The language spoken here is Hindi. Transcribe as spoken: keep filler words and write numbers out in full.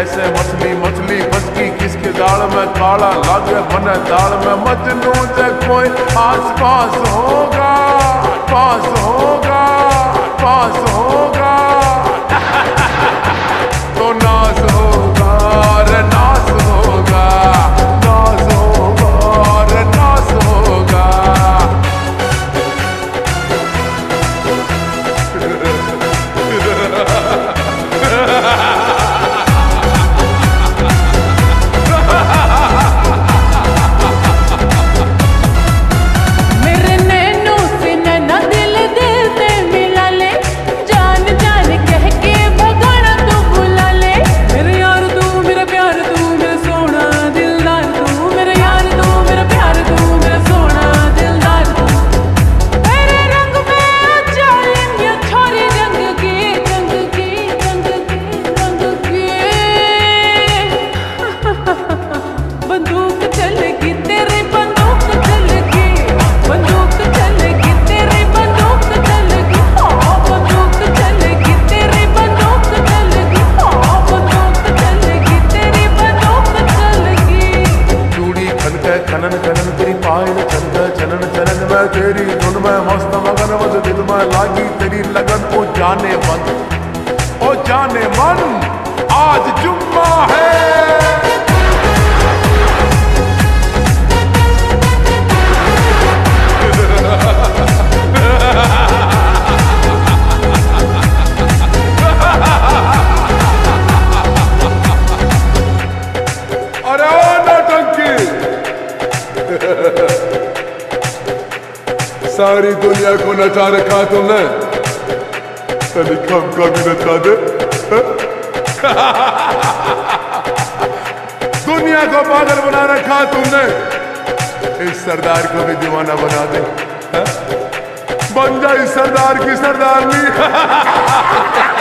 जैसे मछली मछली फसकी किसके दाल में काला लागे बने दाल में मजनू से कोई आस पास होगा पास होगा पास होगा तो नास होगा रे नास होगा नास होगा रे नास होगा बंदूक चलेगी तेरी बंदूक चलेगी बंदूक चलेगी तेरी बंदूक चलेगी हाँ बंदूक चलेगी तेरी बंदूक चलेगी हाँ बंदूक चलेगी तेरी बंदूक चलेगी। चूड़ी खनके खनन खनन तेरी पायल चलके चलन चलन में तेरी धुन में मस्त मगन मत दिल में लागी तेरी लगन ओ जाने मन ओ जाने मन आज जुम्मा है। अरे ओ नौटंकी सारी दुनिया को नचा रखा तुमने कभी कम कभी नचा दे दुनिया को पागल बना रखा तुमने इस सरदार को भी दीवाना बना दे बन जा इस सरदार की सरदारनी